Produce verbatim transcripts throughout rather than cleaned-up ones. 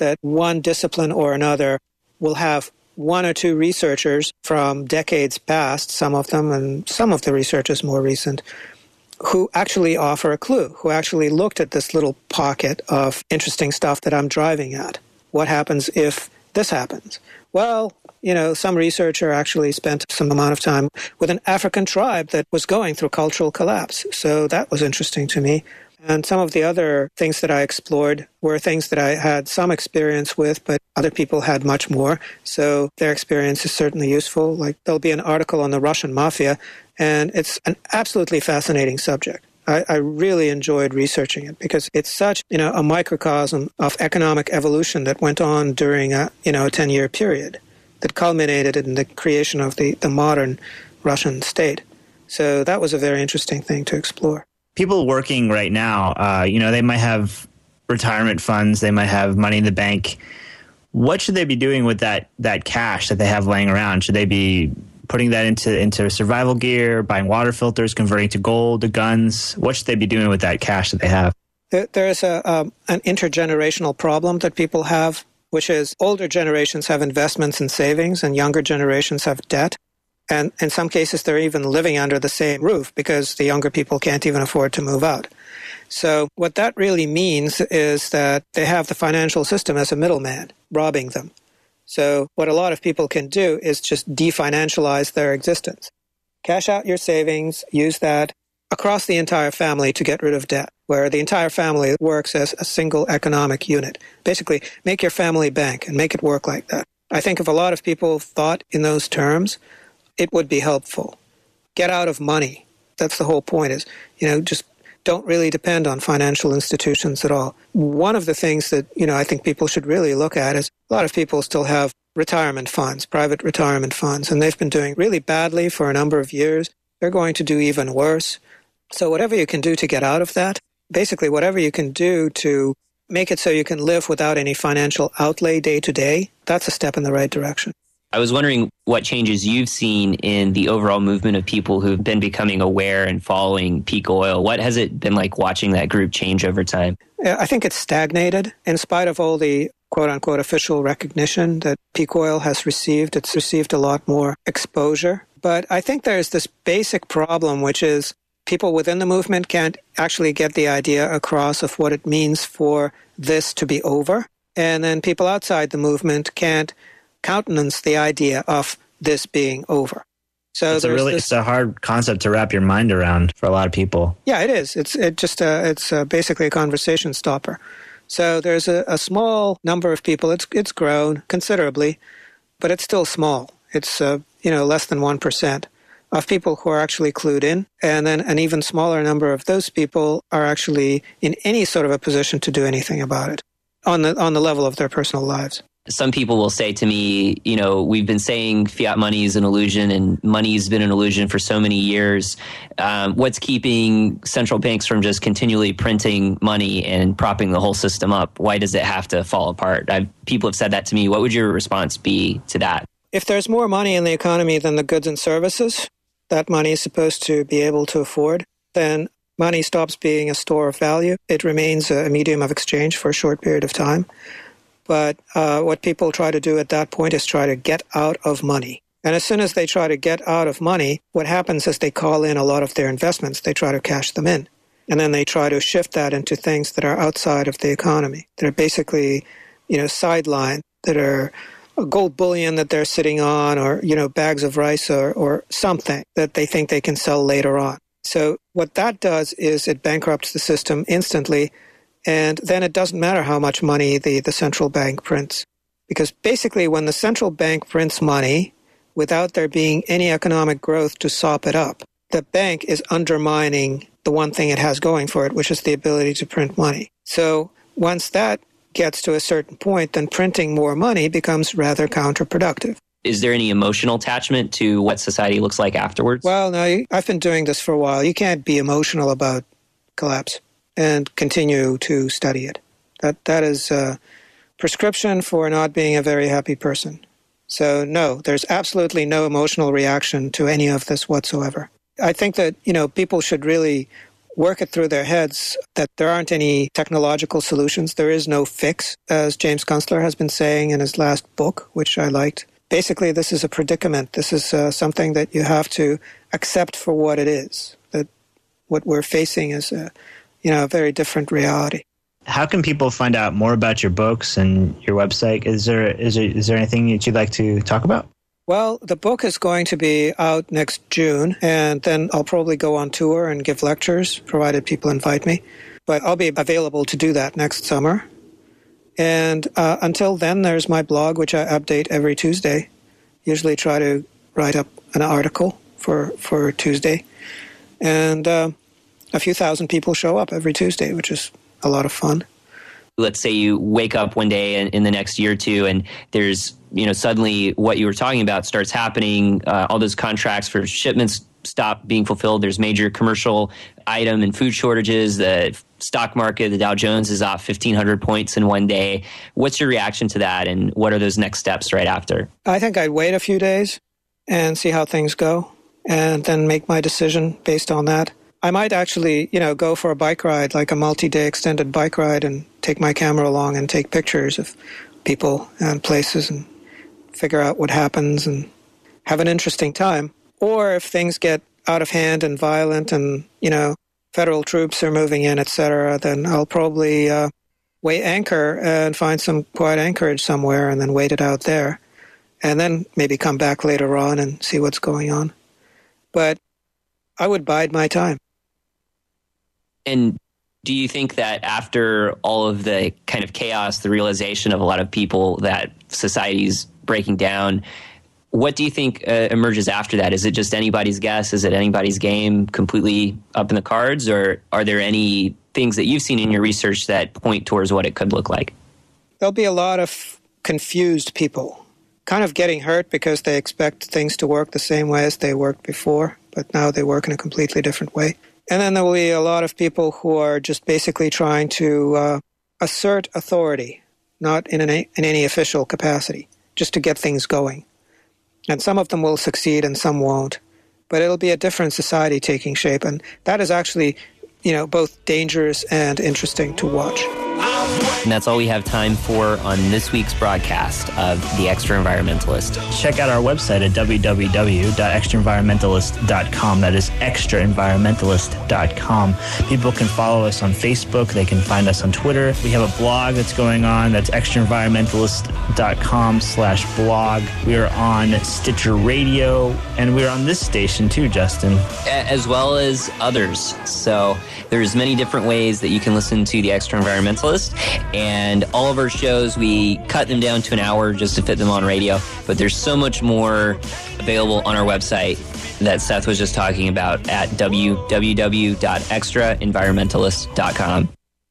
that one discipline or another will have one or two researchers from decades past, some of them, and some of the researchers more recent, who actually offer a clue, who actually looked at this little pocket of interesting stuff that I'm driving at. What happens if this happens? Well, you know, some researcher actually spent some amount of time with an African tribe that was going through cultural collapse. So that was interesting to me. And some of the other things that I explored were things that I had some experience with, but other people had much more. So their experience is certainly useful. Like there'll be an article on the Russian mafia, and it's an absolutely fascinating subject. I, I really enjoyed researching it because it's such, you know, a microcosm of economic evolution that went on during a, you know, a ten-year period that culminated in the creation of the, the modern Russian state. So that was a very interesting thing to explore. People working right now, uh, you know, they might have retirement funds, they might have money in the bank. What should they be doing with that that cash that they have laying around? Should they be putting that into into survival gear, buying water filters, converting to gold, to guns? What should they be doing with that cash that they have? There, there is a um, an intergenerational problem that people have, which is older generations have investments and savings, and younger generations have debt. And in some cases, they're even living under the same roof because the younger people can't even afford to move out. So what that really means is that they have the financial system as a middleman, robbing them. So what a lot of people can do is just definancialize their existence. Cash out your savings, use that across the entire family to get rid of debt, where the entire family works as a single economic unit. Basically, make your family bank and make it work like that. I think if a lot of people thought in those terms, it would be helpful. Get out of money. That's the whole point is, you know, just don't really depend on financial institutions at all. One of the things that, you know, I think people should really look at is a lot of people still have retirement funds, private retirement funds, and they've been doing really badly for a number of years. They're going to do even worse. So whatever you can do to get out of that, basically whatever you can do to make it so you can live without any financial outlay day to day, that's a step in the right direction. I was wondering what changes you've seen in the overall movement of people who've been becoming aware and following peak oil. What has it been like watching that group change over time? I think it's stagnated in spite of all the quote-unquote official recognition that peak oil has received. It's received a lot more exposure. But I think there's this basic problem, which is people within the movement can't actually get the idea across of what it means for this to be over. And then people outside the movement can't countenance the idea of this being over. So it's a really this, it's a hard concept to wrap your mind around for a lot of people. Yeah, it is. It's it just uh, it's uh, basically a conversation stopper. So there's a, a small number of people. It's it's grown considerably, but it's still small. It's uh, you know less than one percent of people who are actually clued in, and then an even smaller number of those people are actually in any sort of a position to do anything about it on the on the level of their personal lives. Some people will say to me, you know, we've been saying fiat money is an illusion and money's been an illusion for so many years. Um, what's keeping central banks from just continually printing money and propping the whole system up? Why does it have to fall apart? I've, people have said that to me. What would your response be to that? If there's more money in the economy than the goods and services that money is supposed to be able to afford, then money stops being a store of value. It remains a medium of exchange for a short period of time. But uh, what people try to do at that point is try to get out of money. And as soon as they try to get out of money, what happens is they call in a lot of their investments. They try to cash them in. And then they try to shift that into things that are outside of the economy, that are basically, you know, sidelined, that are gold bullion that they're sitting on, or, you know, bags of rice or, or something that they think they can sell later on. So what that does is it bankrupts the system instantly. And then it doesn't matter how much money the, the central bank prints. Because basically when the central bank prints money, without there being any economic growth to sop it up, the bank is undermining the one thing it has going for it, which is the ability to print money. So once that gets to a certain point, then printing more money becomes rather counterproductive. Is there any emotional attachment to what society looks like afterwards? Well, no, I've been doing this for a while. You can't be emotional about collapse and continue to study it. That That is a prescription for not being a very happy person. So no, there's absolutely no emotional reaction to any of this whatsoever. I think that, you know, people should really work it through their heads that there aren't any technological solutions. There is no fix, as James Kunstler has been saying in his last book, which I liked. Basically, this is a predicament. This is uh, something that you have to accept for what it is, that what we're facing is a, you know, a very different reality. How can people find out more about your books and your website? Is there is there, is there anything that you'd like to talk about? Well, the book is going to be out next June, and then I'll probably go on tour and give lectures, provided people invite me. But I'll be available to do that next summer. And uh, until then, there's my blog, which I update every Tuesday. Usually try to write up an article for, for Tuesday. And uh, a few thousand people show up every Tuesday, which is a lot of fun. Let's say you wake up one day in, in the next year or two and there's, you know, suddenly what you were talking about starts happening. Uh, all those contracts for shipments stop being fulfilled. There's major commercial item and food shortages. The stock market, the Dow Jones is off fifteen hundred points in one day. What's your reaction to that? And what are those next steps right after? I think I'd wait a few days and see how things go and then make my decision based on that. I might actually, you know, go for a bike ride, like a multi-day extended bike ride, and take my camera along and take pictures of people and places and figure out what happens and have an interesting time. Or if things get out of hand and violent and, you know, federal troops are moving in, et cetera, then I'll probably uh, weigh anchor and find some quiet anchorage somewhere and then wait it out there. And then maybe come back later on and see what's going on. But I would bide my time. And do you think that after all of the kind of chaos, the realization of a lot of people that society's breaking down, what do you think uh, emerges after that? Is it just anybody's guess? Is it anybody's game, completely up in the cards? Or are there any things that you've seen in your research that point towards what it could look like? There'll be a lot of confused people, kind of getting hurt because they expect things to work the same way as they worked before, but now they work in a completely different way. And then there will be a lot of people who are just basically trying to uh, assert authority, not in, an, in any official capacity, just to get things going. And some of them will succeed and some won't. But it'll be a different society taking shape. And that is actually, you know, both dangerous and interesting to watch. And that's all we have time for on this week's broadcast of The Extra Environmentalist. Check out our website at w w w dot extra environmentalist dot com. That is extra environmentalist dot com. People can follow us on Facebook. They can find us on Twitter. We have a blog that's going on. That's extra environmentalist dot com slash blog. We are on Stitcher Radio, and we're on this station too, Justin. As well as others. So there's many different ways that you can listen to The Extra Environmentalist. And all of our shows, we cut them down to an hour just to fit them on radio. But there's so much more available on our website that Seth was just talking about at w w w dot extra environmentalist dot com.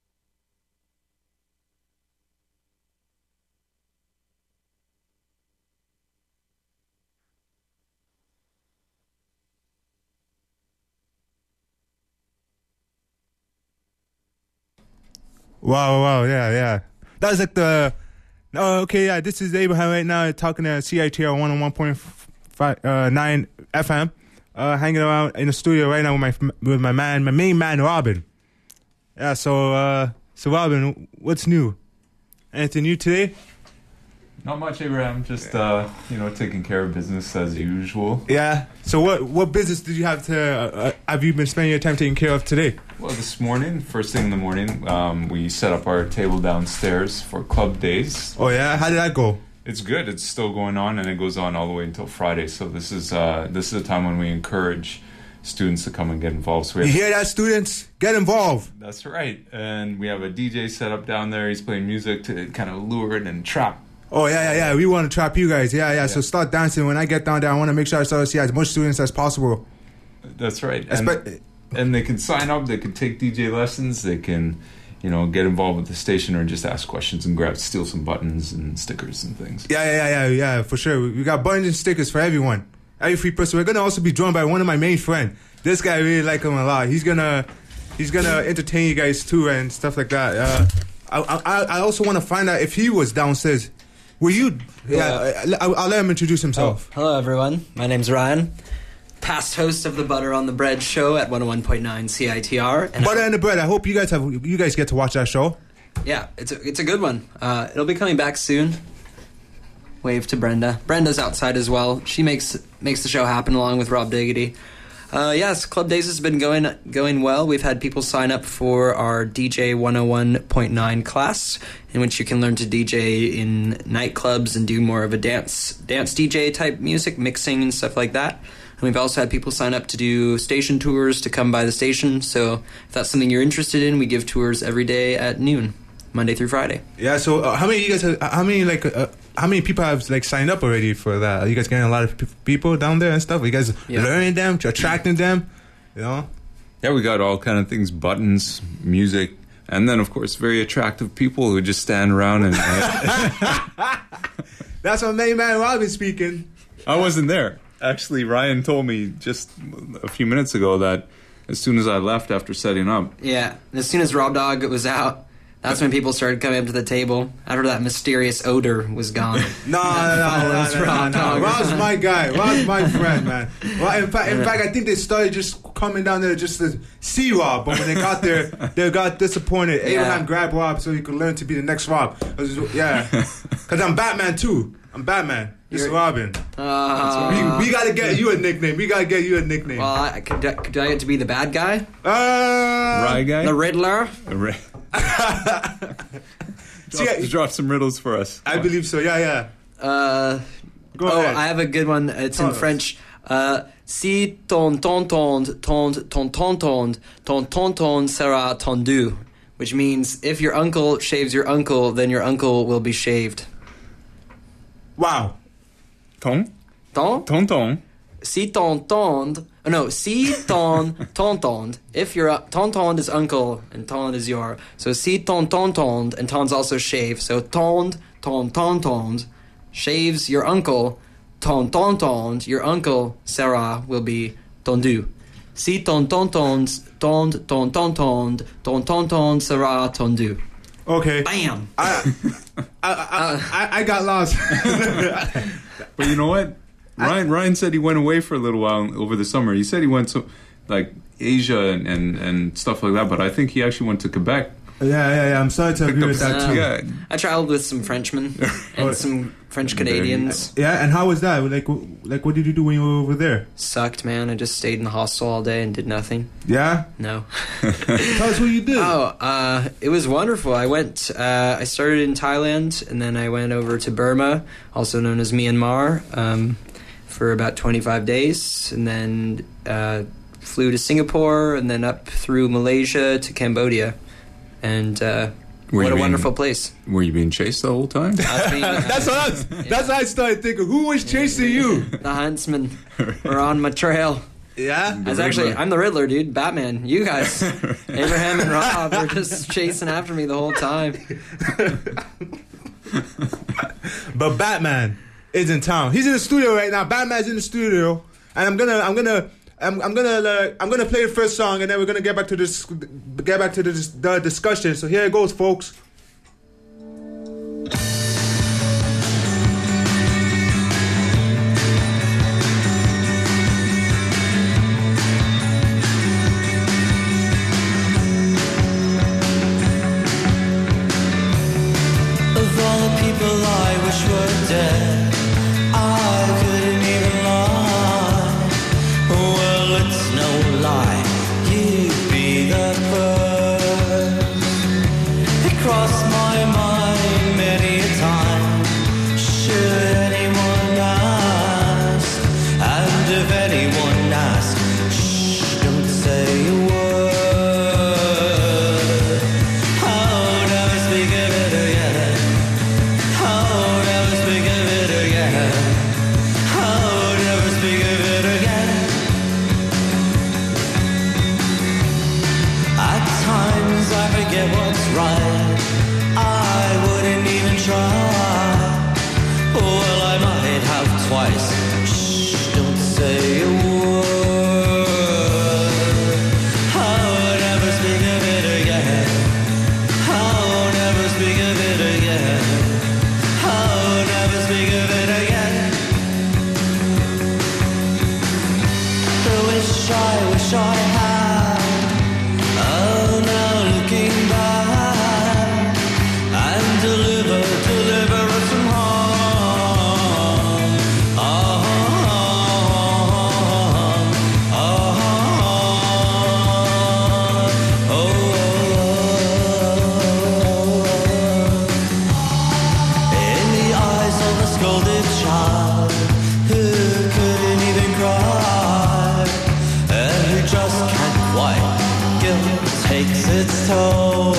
Wow, wow, yeah, yeah. That was like the... Oh, okay, yeah, this is Abraham right now talking to C I T R one oh one point nine F M. Uh, hanging around in the studio right now with my with my man, my main man, Robin. Yeah, so, uh, so Robin, what's new? Anything new today? Not much, Abraham. Just, uh, you know, taking care of business as usual. Yeah. So what what business did you have to, uh, have you been spending your time taking care of today? Well, this morning, first thing in the morning, um, we set up our table downstairs for club days. Oh, yeah? How did that go? It's good. It's still going on, and it goes on all the way until Friday. So this is uh, this is a time when we encourage students to come and get involved. So we you have, hear that, students? Get involved. That's right. And we have a D J set up down there. He's playing music to kind of lure it and trap. Oh, yeah, yeah, yeah. We want to trap you guys. Yeah, yeah, yeah. So start dancing. When I get down there, I want to make sure I start to see as much students as possible. That's right. And, Espe- and they can sign up. They can take D J lessons. They can, you know, get involved with the station or just ask questions and grab, steal some buttons and stickers and things. Yeah, yeah, yeah, yeah, yeah, for sure. We got buttons and stickers for everyone. Every free person. We're going to also be joined by one of my main friends. This guy, I really like him a lot. He's going to he's gonna entertain you guys too and stuff like that. Uh, I, I, I also want to find out if he was downstairs. Were you? Yeah, I'll, I'll let him introduce himself. Oh, hello, everyone. My name's Ryan. past host of the Butter on the Bread show at one oh one point nine C I T R. And Butter and the Bread. I hope you guys have you guys get to watch that show. Yeah, it's a, it's a good one. Uh, it'll be coming back soon. Wave to Brenda. Brenda's outside as well. She makes makes the show happen along with Rob Diggity. Uh, yes, Club Days has been going going well. We've had people sign up for our D J one oh one point nine class, in which you can learn to D J in nightclubs and do more of a dance dance D J type music, mixing and stuff like that. And we've also had people sign up to do station tours to come by the station. So if that's something you're interested in, we give tours every day at noon, Monday through Friday. Yeah. So uh, how many of you guys? Have, how many like? Uh, how many people have like signed up already for that? Are you guys getting a lot of p- people down there and stuff? Are you guys Yeah. learning them, attracting them? You know. Yeah, we got all kind of things, buttons, music, and then of course very attractive people who just stand around and. Uh, That's my main man Robin speaking. I wasn't there. Actually, Ryan told me just a few minutes ago that as soon as I left after setting up, Yeah, and as soon as Rob Dog was out, that's when people started coming up to the table after that mysterious odor was gone. No, no, no, no, Follows no, no, Rob no. Dog. Rob's my guy. Rob's my friend, man. Well, in fact, in fact, I think they started just coming down there just to see Rob, but when they got there, they got disappointed. Yeah. Abraham grabbed Rob so he could learn to be the next Rob. 'Cause, yeah, because I'm Batman too. I'm Batman. This is You're- Robin. Uh, we, we gotta get you a nickname. We gotta get you a nickname. well, I, could, I- could I get to be the bad guy? Uh, Rye guy, The Riddler? Ra- See, drop, I, drop some riddles for us. I believe so. Yeah, yeah. Uh, Go oh, ahead. I have a good one. It's Tell in us. French. Uh, si ton tonton ton ton tonton ton tonton sera tondu, which means if your uncle shaves your uncle, then your uncle will be shaved. Wow. Ton, Ton? ton, ton. Si ton tond, oh no, si ton tontond. If your uh, tontond is uncle and tond is your, so si ton tontond and tond's also shave. So tond ton tontond shaves your uncle. Ton tontond, your uncle Sarah will be tondu. Si ton tontond tond ton tontond ton tontond sera tondu. Okay. Bam. I, I, I, I, I got lost. But you know what? Ryan Ryan said he went away for a little while over the summer. He said he went to like Asia and, and, and stuff like that, but I think he actually went to Quebec. Yeah, yeah, yeah. I'm sorry to agree with that too. Yeah. I traveled with some Frenchmen Oh. and some French Canadians. Yeah, and how was that? Like, w- like, what did you do when you were over there? Sucked, man. I just stayed in the hostel all day and did nothing. Yeah, No. tell us what you did. Oh, uh, it was wonderful. I went, uh, I started in Thailand and then I went over to Burma, also known as Myanmar, um, for about twenty-five days and then uh, flew to Singapore and then up through Malaysia to Cambodia. And uh, Were what you a being- wonderful place. Were you being chased the whole time? I was being, uh, That's what I was, that's what I started thinking. Who was chasing you? the huntsmen were on my trail. Yeah, I was actually, I'm the Riddler, dude. Batman. You guys, Abraham and Rob, were just chasing after me the whole time. but Batman is in town. He's in the studio right now. Batman's in the studio, and I'm gonna, I'm gonna, I'm, I'm gonna, uh, I'm gonna play the first song, and then we're gonna get back to this, get back to the, the discussion. So here it goes, folks. Of all the people I wish were dead, I couldn't even lie. Well, it's no lie, you'd be the first. Across wish I had. Oh, now looking back and deliver, deliver us from harm. Ah, ah, ah, oh. In the eyes of a scolded child who couldn't even cry, and who just can't quite, guilt takes its toll.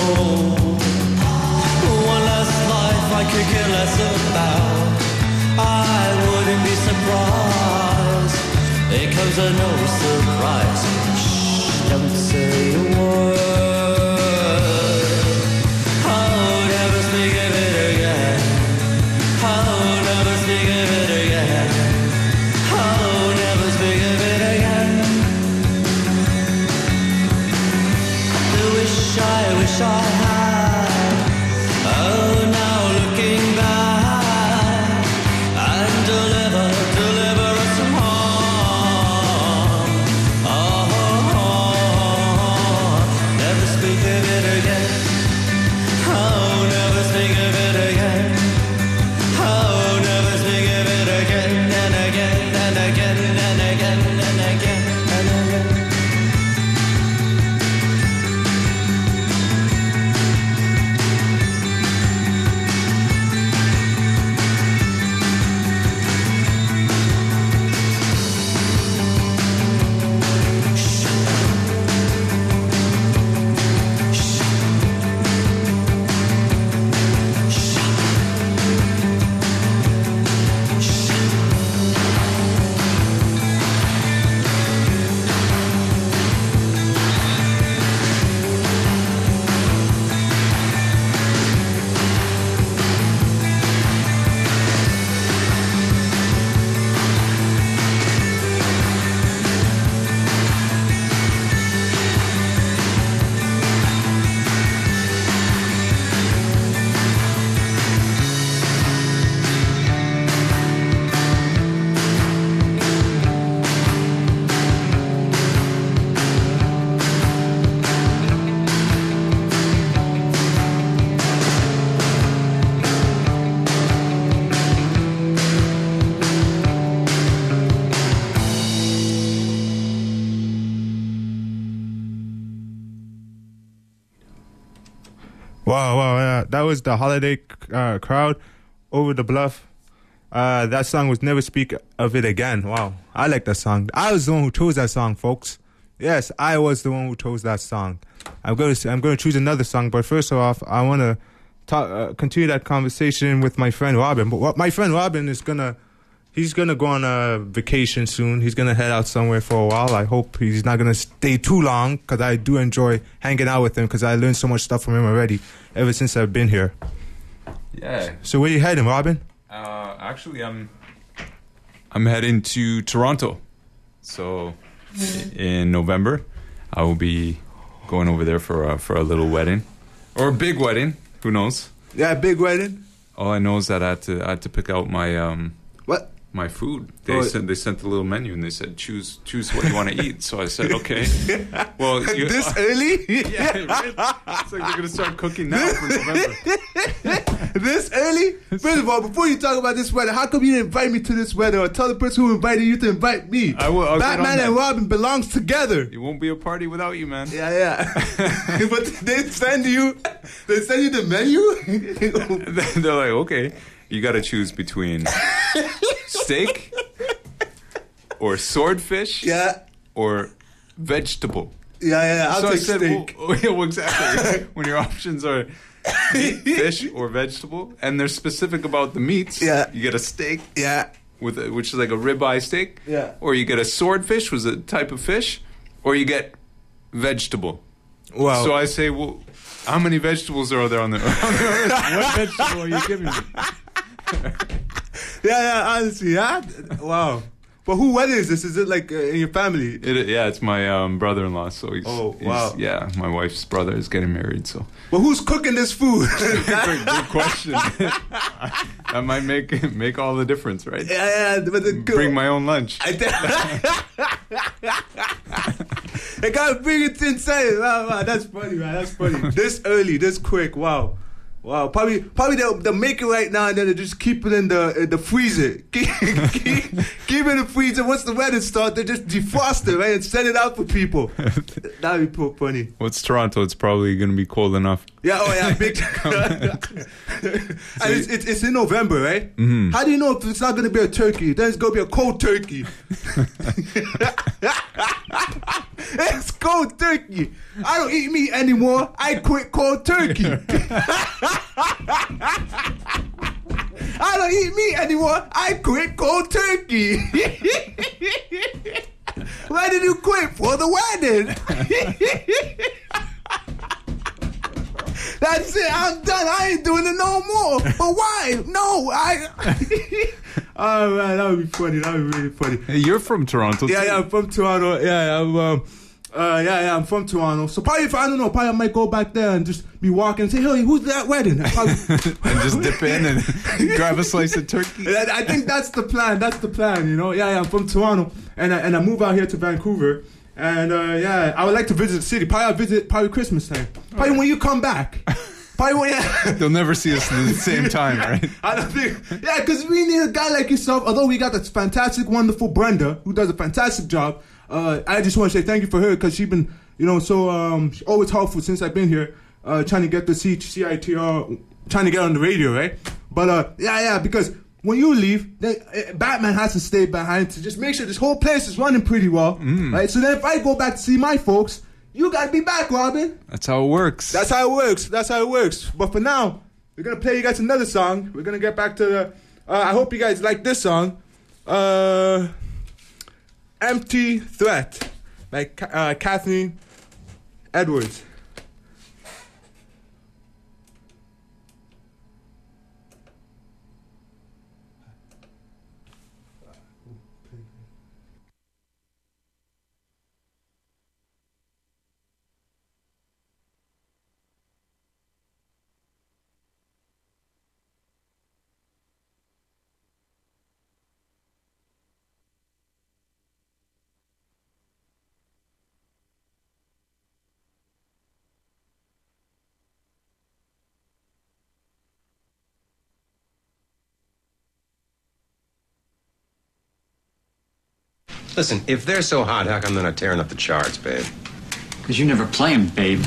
One last life I could care less about, I wouldn't be surprised. It comes as no surprise. Shh, don't say a word. Oh, never speak of it again. Oh, never speak of it again. Oh, never speak of it again. The wish I wish I had. Oh, now looking back and deliver, deliver us from harm. Oh, never speak of it again. Oh, never speak of it again. Oh, never speak of it again and again and again and again and again and again. Wow, wow, yeah. That was the Holiday uh, Crowd, Over the Bluff. Uh, that song was Never Speak of It Again. Wow, I like that song. I was the one who chose that song, folks. Yes, I was the one who chose that song. I'm going to I'm going to choose another song, but first off, I want to talk, uh, continue that conversation with my friend Robin. But what, my friend Robin is gonna he's gonna go on a vacation soon. He's gonna head out somewhere for a while. I hope he's not gonna stay too long, because I do enjoy hanging out with him, because I learned so much stuff from him already ever since I've been here. Yeah. So where you heading, Robin? Uh, actually, I'm I'm heading to Toronto. So in November, I will be going over there for a, for a little wedding, or a big wedding. Who knows? Yeah, big wedding. All I know is that I had to I had to pick out my um What? my food. They Oh. sent they sent the little menu and they said choose choose what you want to eat. So I said okay. Well, you, This early? yeah, right? It's like they're gonna start cooking now for November. This early? First of all, before you talk about this wedding, how come you didn't invite me to this wedding, or tell the person who invited you to invite me? I will. I'll get on Batman that. and Robin belongs together. It won't be a party without you, man. Yeah, yeah. But they send you, they send you the menu. They're like, okay, you got to choose between steak or swordfish Yeah, or vegetable. yeah, yeah. I'll so I take said, steak. Well, yeah, well, exactly. When your options are meat, fish or vegetable, and they're specific about the meats, Yeah. you get a steak Yeah, with a, which is like a ribeye steak, Yeah. or you get a swordfish, was a type of fish, or you get vegetable. wow. So I say, well, how many vegetables are there on the, on the earth? What vegetable are you giving me? yeah, yeah. Honestly, yeah. Wow. But who wedding is this? Is it like uh, in your family? It, yeah, it's my um, brother-in-law. So he's, Oh, he's- wow. yeah, my wife's brother is getting married. So But who's cooking this food? good, good question. That might make make all the difference, right? Yeah, yeah. But the, Bring my own lunch. I th- They gotta bring it inside. Wow, wow, that's funny, man. That's funny. This early, this quick. Wow. Wow, probably probably they'll, they'll make it right now and then they just keep it in the in the freezer. Keep, keep, keep it in the freezer. Once the weather starts, they just defrost it, right, and send it out for people. That'd be so funny. Well, it's Toronto. It's probably going to be cold enough. Yeah, oh yeah, big. And it's, it's, it's in November, right? Mm-hmm. How do you know if it's not going to be a turkey? Then it's going to be a cold turkey. It's cold turkey. I don't eat meat anymore. I quit cold turkey. I don't eat meat anymore. I quit cold turkey. Why did you quit? For the wedding. That's it. I'm done. I ain't doing it no more. But why? No, I. Oh man, that would be funny. That would be really funny. Hey, you're from Toronto. Yeah, too. yeah, I'm from Toronto. Yeah, yeah, I'm, um, uh, yeah, yeah, I'm from Toronto. So probably if I don't know, probably I might go back there and just be walking and say, "Hey, who's that wedding?" Probably, and just dip in and grab a slice of turkey. I think that's the plan. That's the plan. You know. Yeah, yeah. I'm from Toronto, and I, and I move out here to Vancouver, and uh, yeah, I would like to visit the city. Probably I'll visit probably Christmas time. Probably right. When you come back. Probably when yeah. They'll never see us at the same time, right? I don't think. Yeah, because we need a guy like yourself. Although we got this fantastic, wonderful Brenda who does a fantastic job. Uh, I just want to say thank you for her because she's been, you know, so um, always helpful since I've been here, uh, trying to get the C I T R, trying to get on the radio, right? But uh, yeah, yeah, because when you leave, then uh, Batman has to stay behind to just make sure this whole place is running pretty well, mm. right? So then if I go back to see my folks, you gotta be back, Robin. That's how it works. That's how it works. That's how it works. But for now, we're gonna play you guys another song. We're gonna get back to the. Uh, I hope you guys like this song. Uh, Empty Threat by uh, Kathleen Edwards. Listen, if they're so hot, how come they're not tearing up the charts, babe? Because you never play them, babe.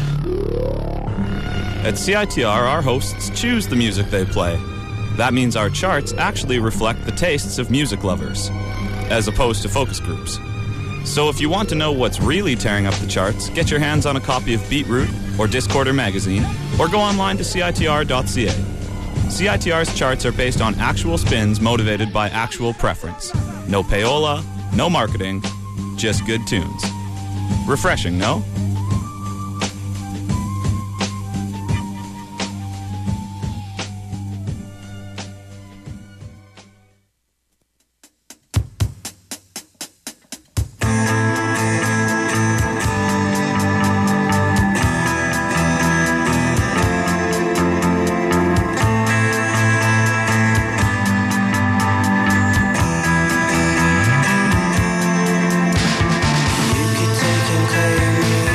At C I T R, our hosts choose the music they play. That means our charts actually reflect the tastes of music lovers, as opposed to focus groups. So if you want to know what's really tearing up the charts, get your hands on a copy of Beatroot or Discorder magazine, or go online to C I T R dot C A. C I T R's charts are based on actual spins motivated by actual preference. No payola, no marketing, just good tunes. Refreshing, no? You could take and carry me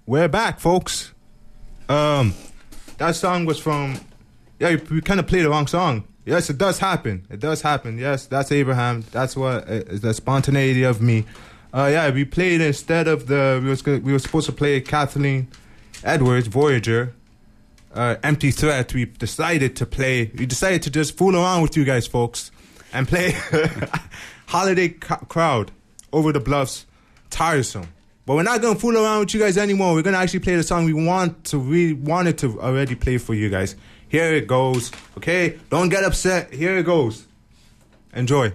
we're back, folks. Um, that song was from. Yeah, we kind of played the wrong song. Yes, it does happen. It does happen. Yes, that's Abraham. That's what uh, is the spontaneity of me. Uh, yeah, we played instead of the. We was gonna, we were supposed to play Kathleen Edwards, Voyager. Uh, Empty Threat. We decided to play. We decided to just fool around with you guys, folks, and play Holiday C- Crowd, Over the Bluffs, Tiresome. But we're not gonna fool around with you guys anymore. We're gonna actually play the song we want to. We wanted to already play for you guys. Here it goes. Okay, don't get upset. Here it goes. Enjoy.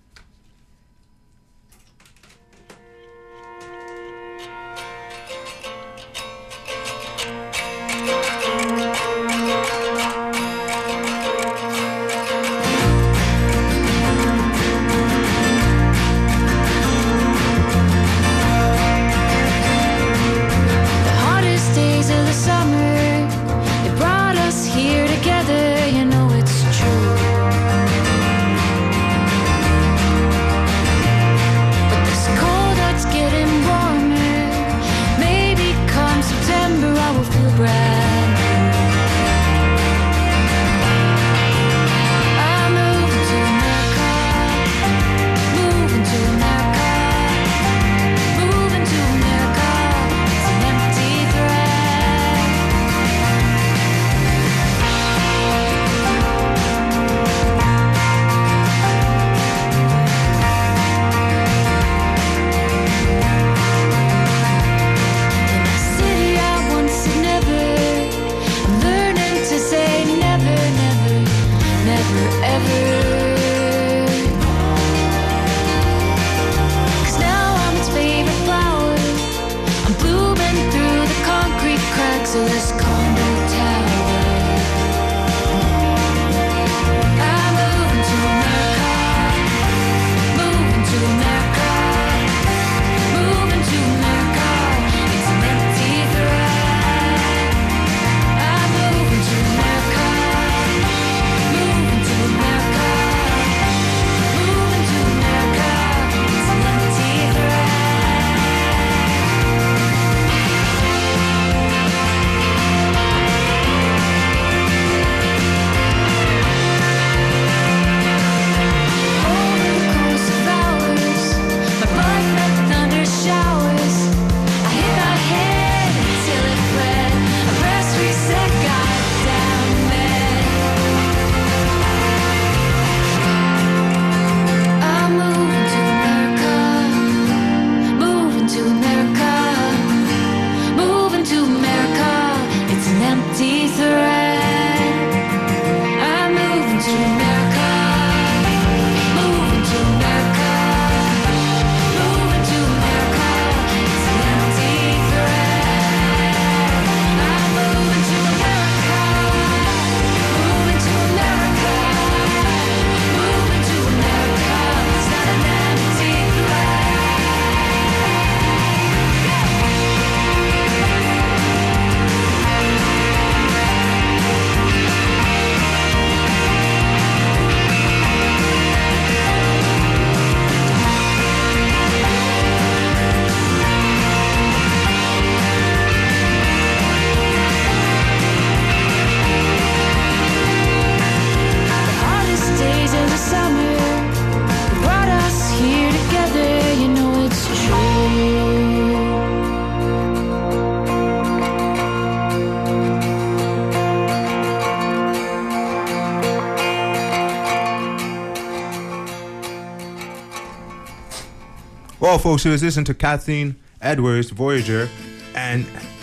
Well, folks, you was listening to Kathleen Edwards, Voyager, and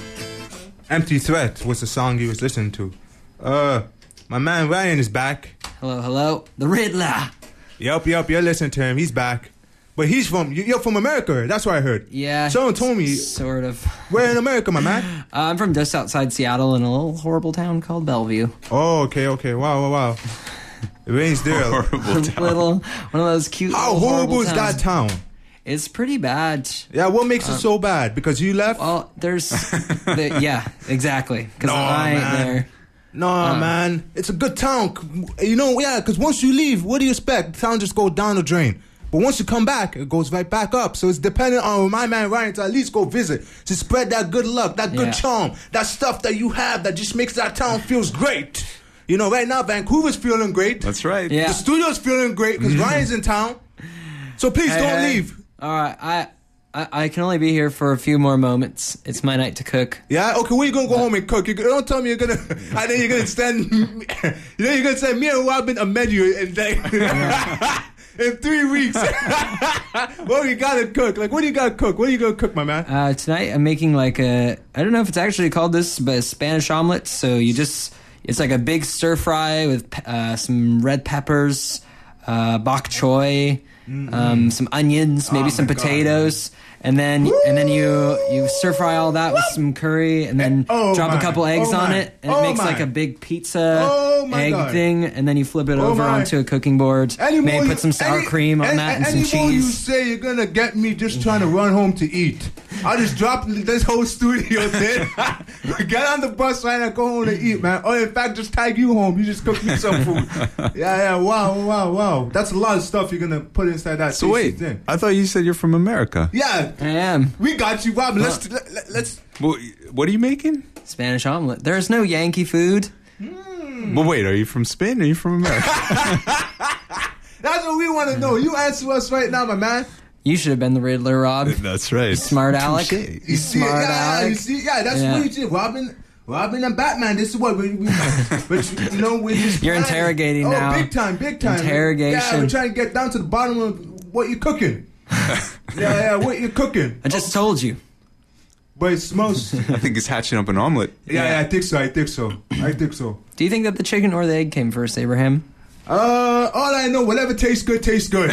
Empty Threat was the song you was listening to. Uh, my man Ryan is back. Hello, hello. The Riddler. Yup, yup, you're listening to him. He's back. But he's from, you're from America. That's what I heard. Yeah. Someone told me. Sort of. Where in America, my man? Uh, I'm from just outside Seattle in a little horrible town called Bellevue. Oh, okay, okay. Wow, wow, wow. It rains there. Horrible town. Little, one of those cute How horrible is that town? It's pretty bad. Yeah, what makes uh, it so bad? Because you left? Well, there's... the, yeah, exactly. Because No, I man. there. No, Uh, man. It's a good town. You know, yeah, because once you leave, what do you expect? The town just go down the drain. But once you come back, it goes right back up. So it's dependent on my man Ryan to at least go visit, to spread that good luck, that good Yeah. charm, that stuff that you have that just makes that town feels great. You know, right now Vancouver's feeling great. That's right. Yeah. The studio's feeling great because Ryan's in town. So please Hey, don't hey. leave. All right, I, I I can only be here for a few more moments. It's my night to cook. Yeah, okay, where you gonna go home and cook? You don't tell me you're gonna. I think you're gonna send. You know, you're gonna send me and Robin a menu in, in three weeks. What do you gotta cook? Like, what do you gotta cook? What are you gonna cook, my man? Uh, tonight I'm making like a, I don't know if it's actually called this, but a Spanish omelet. So you just, it's like a big stir fry with uh, some red peppers, uh, bok choy, um, some onions, maybe Oh some my God, potatoes. And then and then you you stir fry all that with some curry, and then Oh drop my. a couple eggs Oh on my. it, and it Oh makes my. like a big pizza Oh my egg God. thing, and then you flip it Oh over my. onto a cooking board. Any Maybe more put you- some sour any- cream on any- that and some any more you cheese. say you're gonna get me just trying to run home to eat. I'll just drop this whole studio thing. Get on the bus right now, go home to eat, man. Or in fact, just tag you home. You just cook me some food. Yeah, yeah. Wow, wow, wow. That's a lot of stuff you're gonna put inside that. So tasty wait, thing. I thought you said you're from America. Yeah, I am we got you, Rob. Let's let, let- let's. Well, what are you making? Spanish omelet. There's no Yankee food. Well, wait, are you from Spain or are you from America? That's what we want to know. You answer us right now, my man. You should have been the Riddler, Rob. That's right. Smart Alec. Touche. You see, Smart yeah, yeah, Alec. you see, yeah. That's Yeah. what you did, Robin. Robin and Batman. This is what we. we but you, you know, we just. You're interrogating oh, now. big time, big time. Interrogation. Yeah, we're trying to get down to the bottom of what you're cooking. yeah, yeah, what you're cooking. I just told you. But it smells. yeah, I think he's hatching up an omelet. yeah, I think so. I think so. I think so. Do you think that the chicken or the egg came first, Abraham? Uh, all I know, whatever tastes good, tastes good.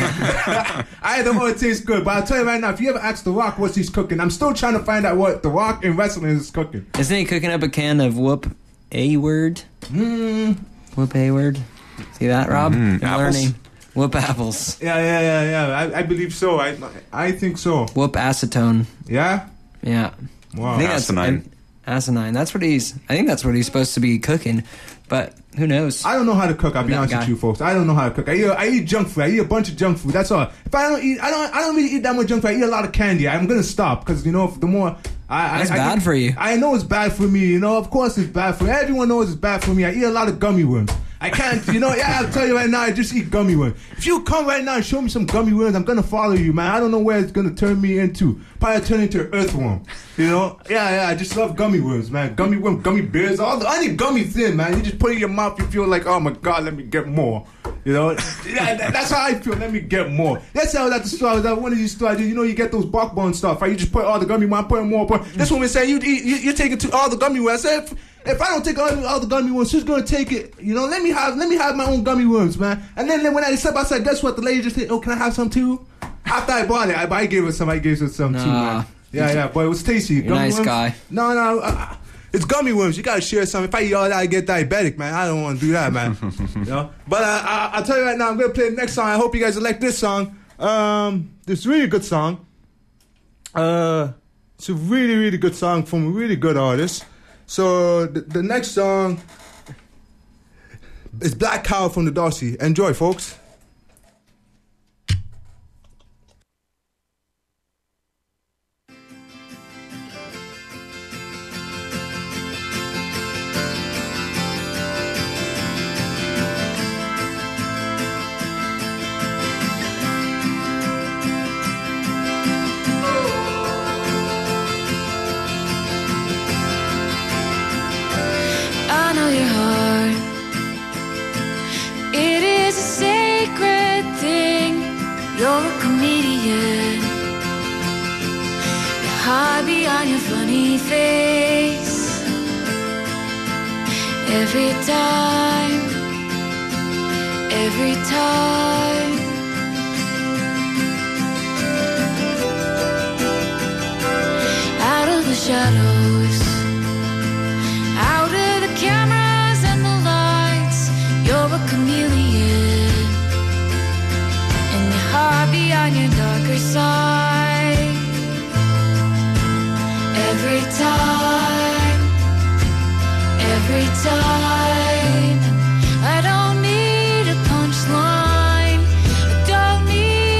I don't know it tastes good, but I'll tell you right now, if you ever ask The Rock what he's cooking, I'm still trying to find out what The Rock in wrestling is cooking. Isn't he cooking up a can of whoop a word? Mm. Whoop a word. See that, Rob? Mhm. I'm Apples? learning. Whoop apples. Yeah, yeah, yeah, yeah. I, I believe so. I, I think so. Whoop acetone. Yeah. Yeah. Wow. I think that's- Asinine. Asinine. That's what he's. I think that's what he's supposed to be cooking, but who knows? I don't know how to cook. I'll be That honest guy. with you, folks. I don't know how to cook. I eat, I eat junk food. I eat a bunch of junk food. That's all. If I don't eat, I don't. I don't really eat that much junk food. I eat a lot of candy. I'm gonna stop because you know the more. I, That's I, I bad get- for you. I know it's bad for me. You know, of course it's bad for me. Everyone knows it's bad for me. I eat a lot of gummy worms. I can't. You know, yeah. I'll tell you right now. I just eat gummy worms. If you come right now and show me some gummy worms, I'm gonna follow you, man. I don't know where it's gonna turn me into. Probably turn into an earthworm. You know? Yeah, yeah. I just love gummy worms, man. Gummy worm, gummy bears. All the, any gummy thing, man. You just put it in your mouth. You feel like, oh my god, let me get more. You know? Yeah, that- that's how I feel. Let me get more. That's how I was at the store. I was at one of these stores. You know, you get those bark bone stuff, right? You just put all the gummy worms, put more. Put. This woman saying you eat. You, you take it to all the gummy worms. I said, if, if I don't take all, all the gummy worms, she's gonna take it. You know, let me have let me have my own gummy worms, man. And then, then when I step outside, guess what? The lady just said, "Oh, can I have some too?" After I bought it, I, I gave her some. I gave her some too, Nah. man. Yeah, yeah, but it was tasty. You're a nice worms. guy. No, no, uh, it's gummy worms. You gotta share some. If I eat all that, I get diabetic, man. I don't want to do that, man. You know? But uh, I, I'll tell you right now, I'm gonna play the next song. I hope you guys will like this song. Um, it's a really good song. Uh, it's a really, really good song from a really good artist. So the, the next song is Black Cow from the Darcy. Enjoy, folks. I know your heart. It is a sacred thing. You're a comedian. You hide behind your funny face. Every time, every time. Out of the shadows, out of the cameras and the lights, you're a chameleon, and you hide behind your darker side. Every time, every time, I don't need a punchline, I don't need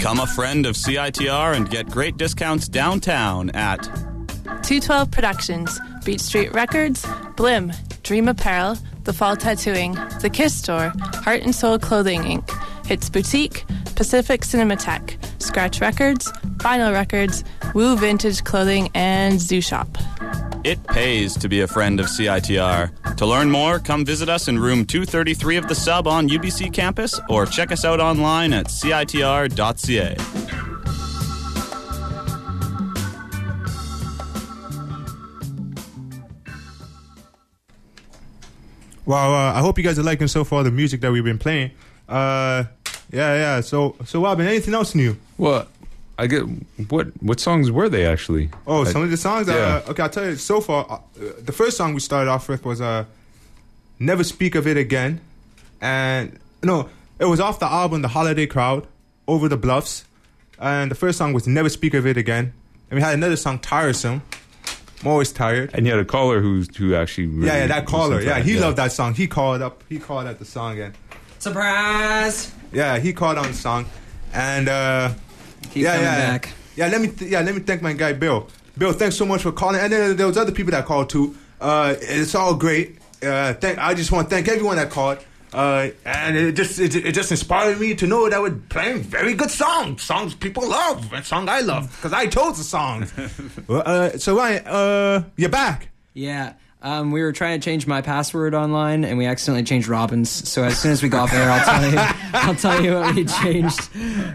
Become a friend of C I T R and get great discounts downtown at two twelve Productions, Beach Street Records, Blim, Dream Apparel, The Fall Tattooing, The Kiss Store, Heart and Soul Clothing Incorporated, Hits Boutique, Pacific Cinematheque, Scratch Records, Vinyl Records, Woo Vintage Clothing, and Zoo Shop. It pays to be a friend of C I T R. To learn more, come visit us in room two thirty-three of the Sub on U B C campus or check us out online at C I T R dot C A. Well, uh, I hope you guys are liking so far the music that we've been playing. Uh, yeah, yeah. So, so Robin, anything else new? Well, I get what what songs were they actually? Oh, I, some of the songs. Yeah. Uh, okay, I'll tell you. So far, uh, the first song we started off with was uh, "Never Speak of It Again," and no, it was off the album "The Holiday Crowd," Over the Bluffs, and the first song was "Never Speak of It Again." And we had another song, "Tiresome." I'm always tired. And you had a caller who who actually really yeah, yeah, that caller. Yeah, he yeah. loved that song. He called up. He called out the song and surprise. Yeah, he called on the song, and uh, Keep yeah, coming yeah, back. yeah. Let me th- yeah, let me thank my guy Bill. Bill, thanks so much for calling. And then there was other people that called too. Uh, it's all great. Uh, thank. I just want to thank everyone that called. Uh, and it just it, it just inspired me to know that we're playing very good songs, songs people love, and song I love because I chose the song. well, uh, so Ryan, uh, you're back. Yeah. Um, we were trying to change my password online, and we accidentally changed Robin's. So as soon as we got off air, I'll tell you. I'll tell you what we changed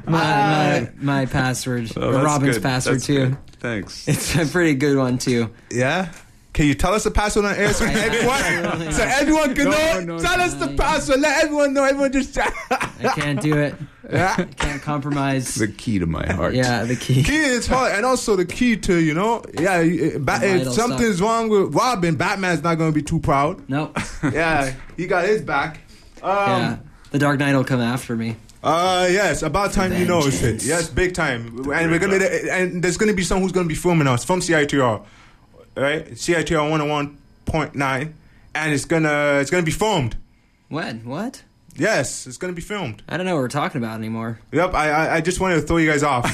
my my, my password, Oh, or that's Robin's good. password That's too. good. Thanks. It's a pretty good one too. Yeah. Can you tell us the password on air so everyone, so everyone can No, know? no, tell no, us the no. password. Let everyone know. Everyone just. I can't do it. I can't compromise. The key to my heart. Yeah, the key. Key is hard, and also the key to you know, yeah. uh, Ba- if Vital something's stuff. wrong with Robin, Batman's not going to be too proud. Nope. Yeah, he got his back. Um, Yeah, the Dark Knight will come after me. Uh, yes, about time you noticed it. Vengeance. Yes, big time. And we're gonna, and there's gonna be someone who's gonna be filming us from C I T R, right? C I T R one oh one point nine, and it's gonna, it's gonna be filmed. When? What? Yes, it's gonna be filmed. I don't know what we're talking about anymore. Yep, I, I, I just wanted to throw you guys off,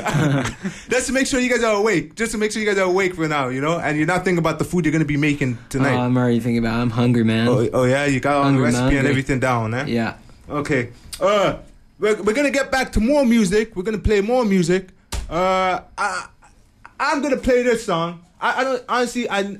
just to make sure you guys are awake. Just to make sure you guys are awake for now, you know, and you're not thinking about the food you're gonna be making tonight. Oh, I'm already thinking about it. I'm hungry, man. Oh, oh yeah, you got all the Hungry, recipe and hungry. everything down, eh? Yeah. Okay. Uh, we're, we're gonna get back to more music. We're gonna play more music. Uh, I, I'm gonna play this song. I, I don't honestly. I,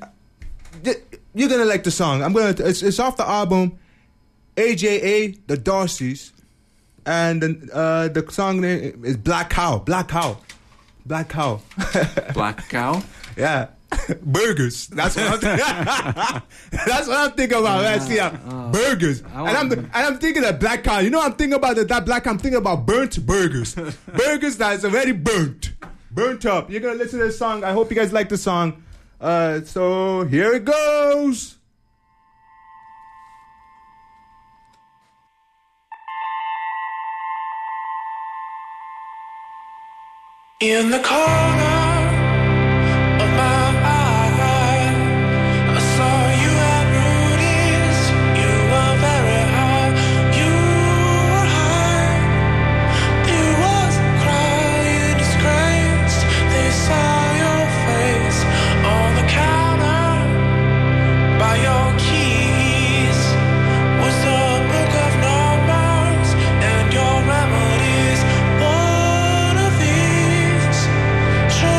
you're gonna like the song. I'm gonna. It's, it's off the album A J A The Darcys, and uh, the song name is Black Cow. Black Cow. Black Cow. Black Cow? Yeah. Burgers. That's what I'm thinking. That's what I'm thinking about. Yeah, I see uh, oh. burgers, I and I'm want- and I'm thinking of black cow. You know, I'm thinking about the, that black cow. I'm thinking about burnt burgers, burgers that is already burnt, burnt up. You're gonna listen to this song. I hope you guys like the song. Uh, so here it goes. In the corner of my eye, I saw you at Rudy's. You were very high. You were high. You wasn't crying, disgraced. They saw your face on the counter by your keys. Was the book of numbers and your remedies. One of these.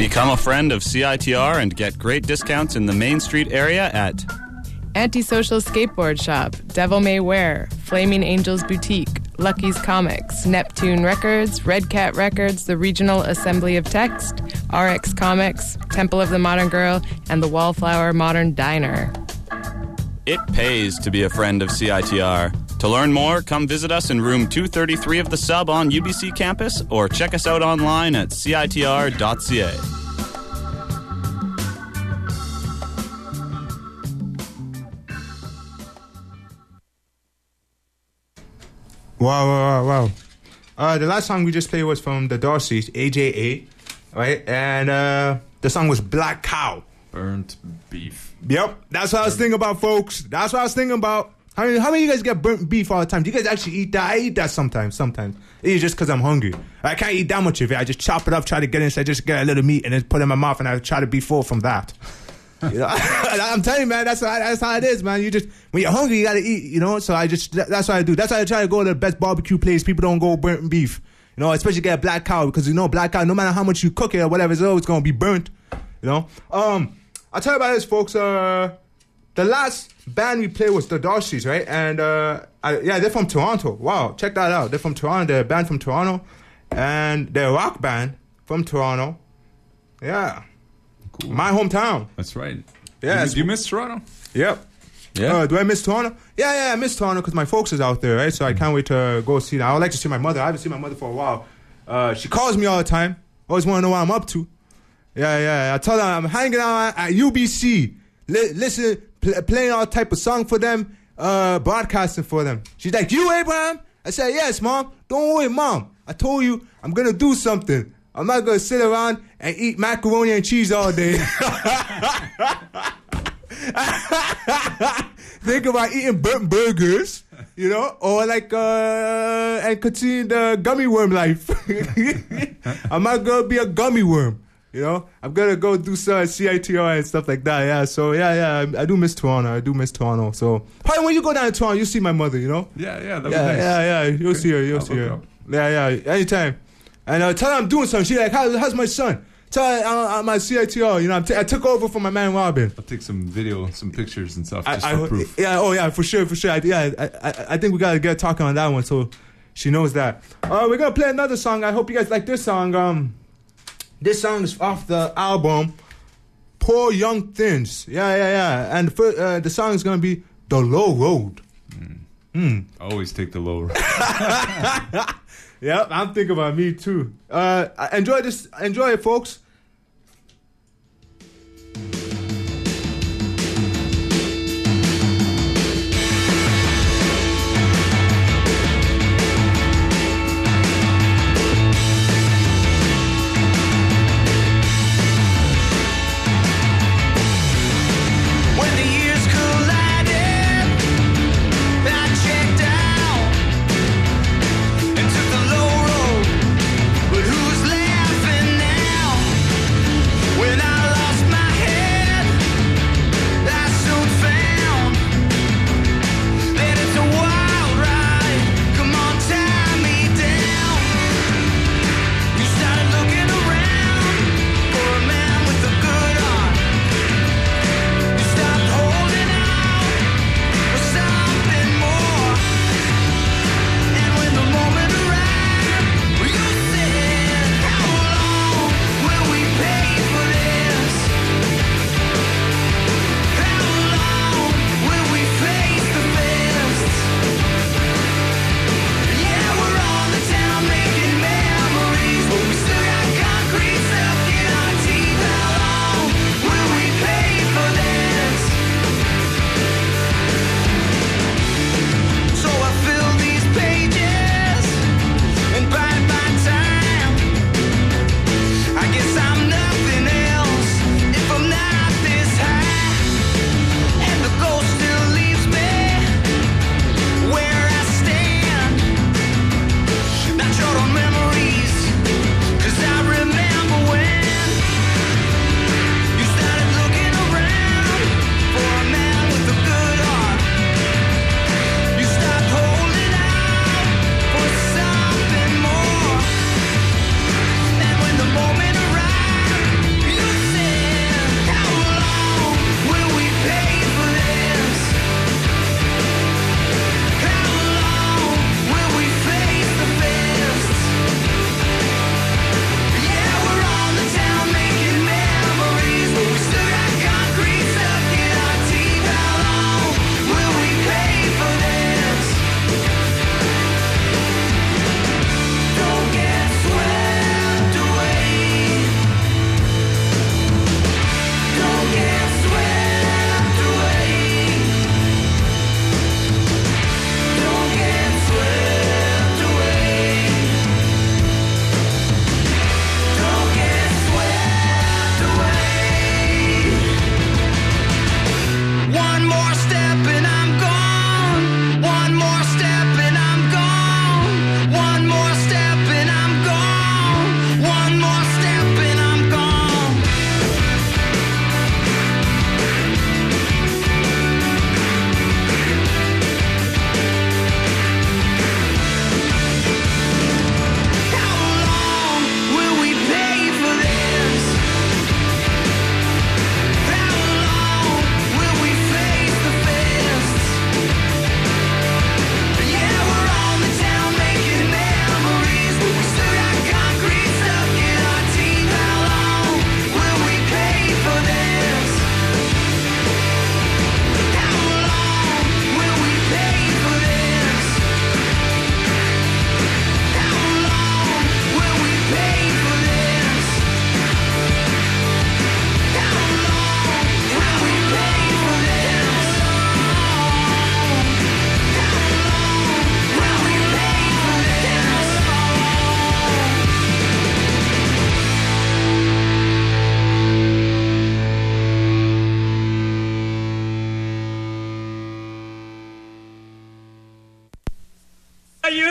Become a friend of C I T R and get great discounts in the Main Street area at Antisocial Skateboard Shop, Devil May Wear, Flaming Angels Boutique, Lucky's Comics, Neptune Records, Red Cat Records, the Regional Assembly of Text, R X Comics, Temple of the Modern Girl, and the Wallflower Modern Diner. It pays to be a friend of C I T R. To learn more, come visit us in room two thirty-three of the Sub on U B C campus or check us out online at C I T R dot C A. Wow, wow, wow, wow. Uh, the last song we just played was from the Darcys, A J A, right? And uh, the song was Black Cow. Burnt beef. Yep, that's what I was thinking about, folks. That's what I was thinking about. How many, how many of you guys get burnt beef all the time? Do you guys actually eat that? I eat that sometimes, sometimes. It's just because I'm hungry. I can't eat that much of it. I just chop it up, try to get inside, just get a little meat, and then put it in my mouth, and I try to be full from that. You know? I'm telling you, man, that's how, that's how it is, man. You just, when you're hungry, you gotta eat, you know? So I just, that's what I do. That's why I try to go to the best barbecue place. People don't go burnt beef. You know, especially get a Black Cow, because you know, Black Cow, no matter how much you cook it or whatever, it's always gonna be burnt. You know? Um, I'll tell you about this, folks. Uh, the last band we played was the Darcys, right? And, uh, I, yeah, they're from Toronto. Wow, check that out. They're from Toronto. They're a band from Toronto. And they're a rock band from Toronto. Yeah. Cool. My hometown. That's right. Yeah. Do you miss Toronto? Yep. Yeah. Uh, do I miss Toronto? Yeah, yeah, I miss Toronto because my folks is out there, right? So I can't wait to go see them. I would like to see my mother. I haven't seen my mother for a while. Uh, she calls me all the time. Always want to know what I'm up to. Yeah, yeah. I tell her I'm hanging out at U B C, li- listen, pl- playing all type of song for them, uh, broadcasting for them. She's like, "You, Abraham?" I said, "Yes, Mom. Don't worry, Mom. I told you I'm gonna do something. I'm not gonna sit around and eat macaroni and cheese all day." Think about eating burnt burgers, you know, or like, uh, and continue the gummy worm life. I'm not gonna be a gummy worm, you know. I'm gonna go do some C I T R and stuff like that. Yeah, so yeah, yeah, I, I do miss Toronto. I do miss Toronto. So probably when you go down to Toronto, you'll see my mother, you know. Yeah, yeah, that'd yeah, be nice. yeah, yeah. You'll Okay. see her. You'll I'll see look her. up. Yeah, yeah. Anytime. And uh, tell her I'm doing something. She's like, How, "How's my son?" Tell her uh, I'm at C I T R. You know, I'm t- I took over from my man Robin. I'll take some video, some pictures and stuff just I, for I, proof. Yeah, oh yeah, for sure, for sure. I, yeah, I, I, I think we gotta get talking on that one so she knows that. Uh, we're gonna play another song. I hope you guys like this song. Um, this song is off the album Poor Young Things. Yeah, yeah, yeah. And for, uh, the song is gonna be The Low Road. Mm. Mm. I always take the low road. Yep, I'm thinking about me too. Uh, enjoy this. Enjoy it, folks. When the years collided, I checked out and took the low road. But who's laughing now?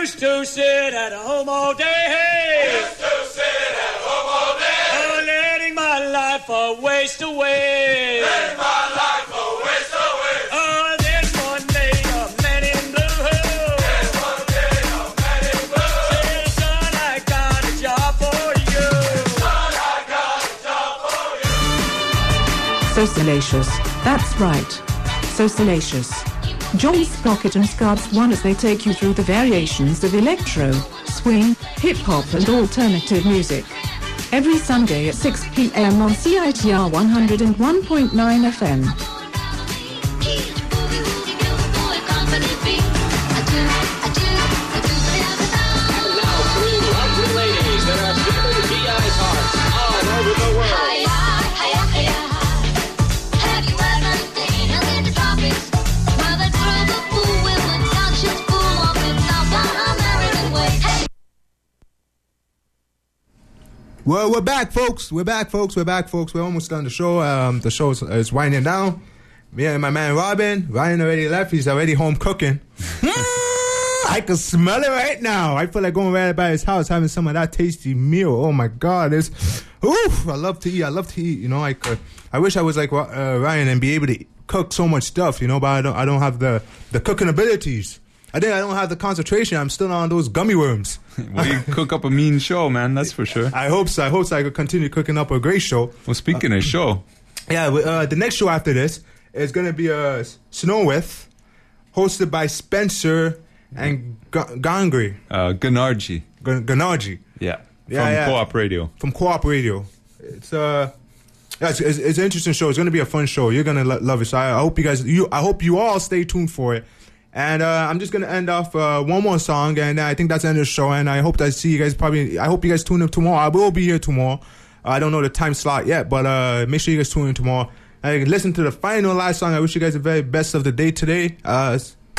Used to sit at home all day. Used to sit at home all day. Oh, letting my life a waste away. Letting my life a waste away. Oh, then one day a man in blue. Then one day a man in blue. Said, son, I got a job for you. Son, I got a job for you. So salacious. That's right. So salacious. Join Sprocket and Scubs One as they take you through the variations of electro, swing, hip-hop and alternative music. Every Sunday at six p.m. on C I T R one oh one point nine F M. Ladies that are stripping G I's hearts all over the world. Have you ever seen us in the tropics? Where they throw the fool with the conscience full of it now one American way. Hey. Well, we're back, folks. We're back, folks. We're back, folks. We're almost done the show. Um, the show is, is winding down. Me and my man Robin. Ryan already left. He's already home cooking. I can smell it right now. I feel like going right by his house, having some of that tasty meal. Oh my God, it's oof! I love to eat. I love to eat. You know, I could, I wish I was like uh, Ryan and be able to cook so much stuff. You know, but I don't. I don't have the the cooking abilities. I think I don't have the concentration. I'm still on those gummy worms. Well, you cook up a mean show, man. That's for sure. I hope so. I hope so. I could continue cooking up a great show. Well, speaking uh, of show, yeah, uh, the next show after this is gonna be a uh, Snow With, hosted by Spencer and G- Gangri. Uh, Ganarji. G- Ganarji. Yeah. yeah. From yeah. Co-op Radio. From Co-op Radio. It's uh, yeah, it's, it's, it's an interesting show. It's gonna be a fun show. You're gonna lo- love it. So I, I hope you guys, you, I hope you all stay tuned for it. And uh, I'm just gonna end off uh, one more song, and I think that's the end of the show. And I hope that I see you guys probably. I hope you guys tune in tomorrow. I will be here tomorrow. I don't know the time slot yet, but uh, make sure you guys tune in tomorrow. And listen to the final last song. I wish you guys the very best of the day today. Uh,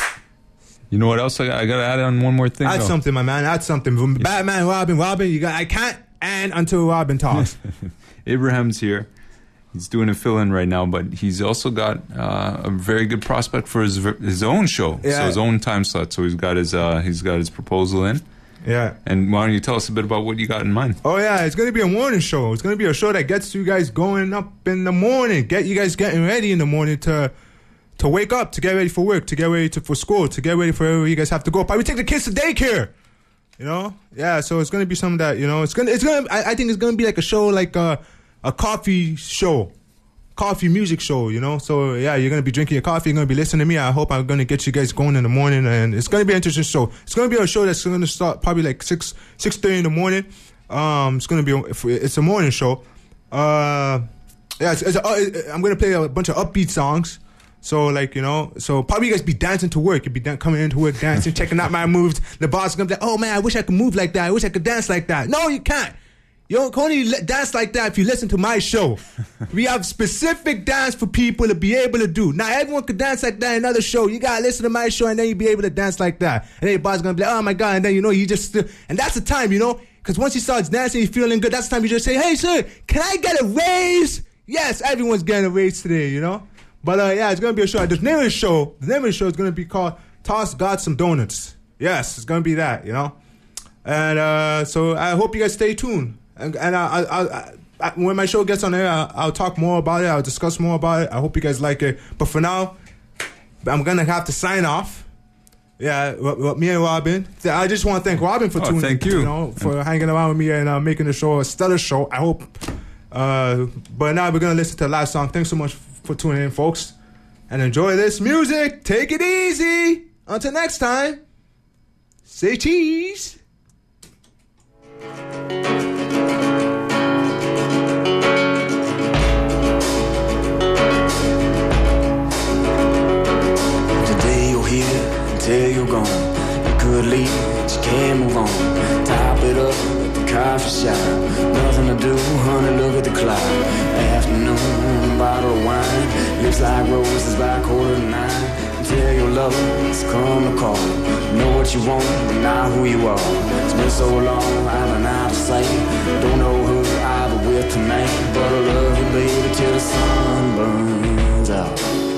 You know what else I got? I got to add on one more thing. Add though. something, my man. Add something. From Batman, Robin, Robin. You got. I can't and until Robin talks. Abraham's here. He's doing a fill-in right now, but he's also got uh, a very good prospect for his his own show, Yeah. so his own time slot. So he's got his uh, he's got his proposal in. Yeah. And why don't you tell us a bit about what you got in mind? Oh yeah, it's gonna be a morning show. It's gonna be a show that gets you guys going up in the morning. Get you guys getting ready in the morning to to wake up, to get ready for work, to get ready to, for school, to get ready for wherever you guys have to go. Probably take the kids to daycare. You know, yeah. So it's gonna be something that you know. It's gonna. It's gonna. I, I think it's gonna be like a show, like a a coffee show, coffee music show. You know. So yeah, you're gonna be drinking your coffee. You're gonna be listening to me. I hope I'm gonna get you guys going in the morning, and it's gonna be an interesting show. It's gonna be a show that's gonna start probably like six six thirty in the morning. Um, it's gonna be. It's a morning show. Uh, yeah. It's, it's a, I'm gonna play a bunch of upbeat songs. So, like, you know, so probably you guys be dancing to work. You'd be dan- coming into work, dancing, checking out my moves. The boss is going to be like, oh, man, I wish I could move like that. I wish I could dance like that. No, you can't. You don't only le- dance like that if you listen to my show. We have specific dance for people to be able to do. Now, everyone could dance like that in another show. You got to listen to my show, and then you be able to dance like that. And then your boss is going to be like, oh, my God. And then, you know, you just still. And that's the time, you know, because once he starts dancing, he's feeling good. That's the time you just say, hey, sir, can I get a raise? Yes, everyone's getting a raise today, you know. But uh, yeah, it's gonna be a show. The name of the show, the name of the show is gonna be called "Toss God Some Donuts." Yes, it's gonna be that, you know. And uh, so I hope you guys stay tuned. And, and I, I, I, I, when my show gets on air, I'll, I'll talk more about it. I'll discuss more about it. I hope you guys like it. But for now, I'm gonna have to sign off. Yeah, me and Robin. I just want to thank Robin for oh, tuning. Thank you. You know, for and, hanging around with me and uh, making the show a stellar show. I hope. Uh, but now we're gonna listen to the last song. Thanks so much for tuning in, folks, and enjoy this music. Take it easy. Until next time, say cheese. Today you're here, until you're gone. You could leave, but you can't move on. Top it up at the coffee shop. Nothing to do, honey, look at the clock. Afternoon, bottle of wine. Looks like roses by quarter to nine. Tell your lover to come to call. Know what you want, but not who you are. It's been so long, I've been out of sight. Don't know who I'll be with tonight, but I love you, baby, till the sun burns out.